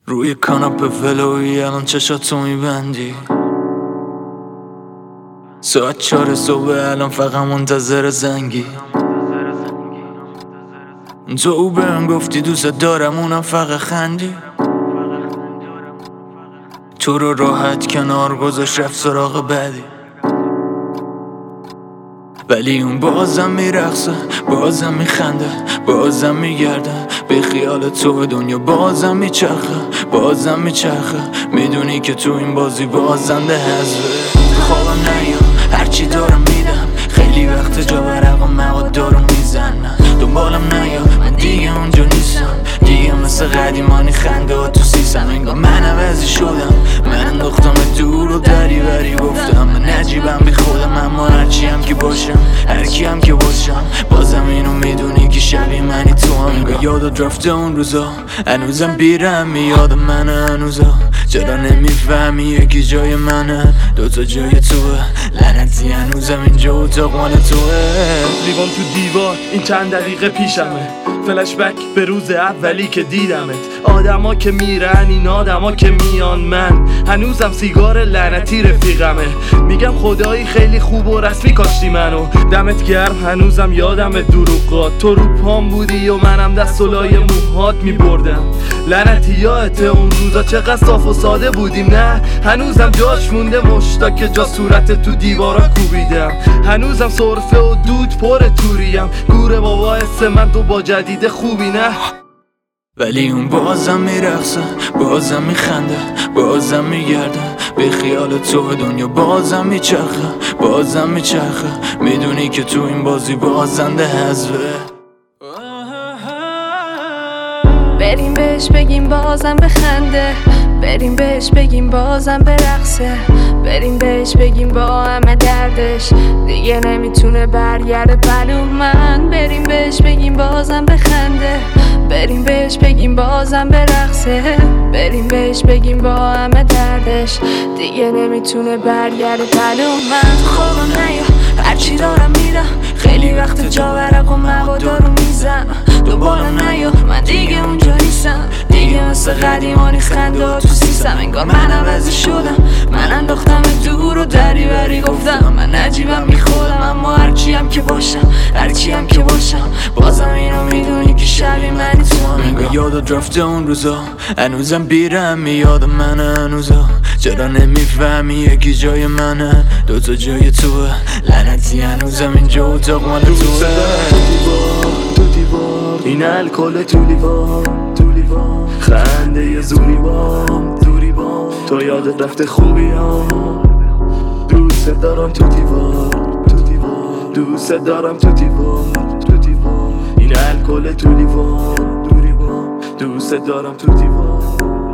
روی کاناپه ولویی الان چشاتو میبندی. ساعت 4 صبح الان فقط منتظر زنگی. تو بهم گفتی دوست دارم اونم فقط خندی. تو رو راحت کنار گذاشت رفت سراغ بعدی. ولی اون بازم میرقصه، بازم میخنده، بازم میگرده به خیال تو دنیا بازم میچرخه، بازم میچرخه. میدونی که تو این بازی بازنده حذفه. خوابم نیا هرچی دارم میدم، خیلی وقت جا برق و مواد دارم میزنم. دنبالم نیا من دیگه اونجا نیستم، دیگه مثل قدیمانی خنده ها تو سیسم. انگار من عوضی شدم، من انداختم دور و دری بری گفتم. من عجیبم بی خودم، اما هرچی هم که باشم، هرکی هم که باشم، بازم اینو میدونی که شبیه منی تو هم. انگار یادت رفته اون روزا، هنوزم بیرم میاد منه هنوزا. چرا نمیفهمی یکی جای منه، دوتا جای توه، لعنتی هنوزم اینجا اتاق مال توه. لیوان تو دیوار این چند دقیقه پیشمه، فلشبک به روز اولی که دیدمت. آدما که میرن این آدما که میان، من هنوزم سیگار لعنتی رفیقمه. میگم خدایی خیلی خوب و رسمی کاشتی منو، دمت گرم هنوزم یادم دروغات. تو رو پام بودی و منم دست و لای موهات میبردم. لعنتی یادت اون روزا چقدر صاف و ساده بودیم؟ نه هنوزم جاش مونده مشتا که جا صورت تو دیوارا کوبیدم. هنوزم سرفه و دود پر توریم، گوره بابا حس من تو با جدید خوبی نه. ولی اون بازم میرقصه، بازم میخنده، بازم میگرده به خیال تو دنیا بازم میچرخه، بازم میچرخه. میدونی که تو این بازی بازنده حذفه. بریم بهش بگیم بازم بخنده، بریم بهش بگیم بازم برقصه، بریم بهش بگیم با همه دردش دیگه نمیتونه برگرده پلو من. بریم بهش بگیم بازم بخنده، بریم بهش بگیم بازم برقصه، بریم بهش بگیم با همه دردش دیگه نمیتونه برگرده پلو من. خوابم نیا هرچی دارم میرم، خیلی وقت جا برق و موادا رو میزنم. دنبالم نیا من دیگه اونجا نیستم، دیگه مثل قدیمانی خنده ها تو سیسم. انگار من عوضی شدم، من انداختم دور و دری بری گفتم. من عجیبم بی خودم، اما هرچی هم که باشم، هرچی هم که باشم، بازم اینو میدونی که شبیه منی تو هم. انگار یادت رفته اون روزا، هنوزم بیرم میاد منه هنوزا. چرا نمیفهمی یکی جای منه، دوتا جای توه، لعنتی هنوزم اینجا اتاق مال توه. تو دیوار این الکل تو لیوان، خنده یه زوری بام تو یادت رفته خوبی ها. دوست دارم تو دیوار، دوست دارم تو دیوار، این الکل تو لیوان، دوست دارم تو دیوار.